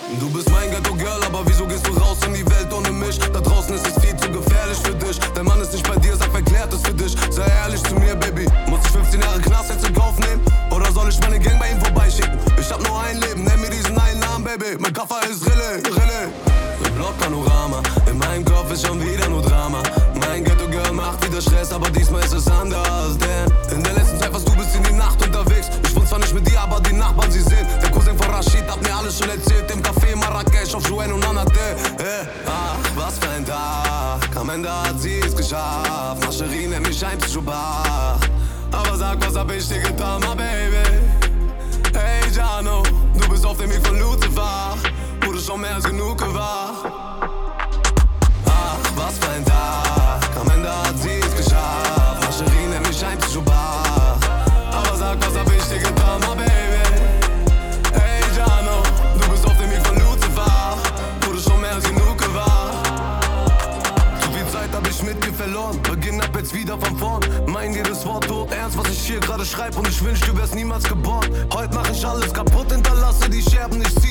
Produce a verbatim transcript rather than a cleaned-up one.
Du bist mein Ghetto-Girl, aber wieso gehst du raus in die Welt ohne mich? Da draußen ist es viel zu gefährlich für dich. Dein Mann ist nicht bei dir, sag, wer klärt es für dich? Sei ehrlich zu mir, Baby. Muss ich fünfzehn Jahre Knast jetzt in Kauf nehmen? Oder soll ich meine Gang bei ihm vorbeischicken? Ich hab nur ein Leben, nenn mir diesen einen Namen, Baby. Mein Koffer ist Rille, Rille. Ein Blockpanorama, in meinem Kopf ist schon wieder nur Drama. Mein Ghetto-Girl macht wieder Stress, aber diesmal ist es anders. Denn in der letzten Zeit warst du bis in die Nacht unterwegs. Ich wohne zwar nicht mit dir, aber die Nachbarn, sie sehen. Der Cousin von Rashid hat mir alles schon erzählt. Im Café Marrakesch auf Jouen und Anate. Hey, ach, was für ein Tag. Am Ende hat sie es geschafft. Mascherie nennt mich ein Psychopath. Aber sag, was hab ich dir getan, my baby? Hey, Jano, du bist auf dem Weg von Lucifer. Wurde schon mehr als genug gewahr. Ach, was für ein Tag. Am Ende hat sie es geschafft. Mascherie nennt mich ein Psychopath. Aber sag, was hab ich dir getan, my baby? Hey, Jano, du bist auf dem Weg von Lucifer. Wurde schon mehr als genug gewahr. Zu viel Zeit hab ich mit dir verloren. Beginn ab jetzt wieder von vorn. Mein jedes Wort tot ernst, was ich hier gerade schreib. Und ich wünsch, du wärst niemals geboren. Heute mach ich alles kaputt, hinterlasse die Scherben, ich zieh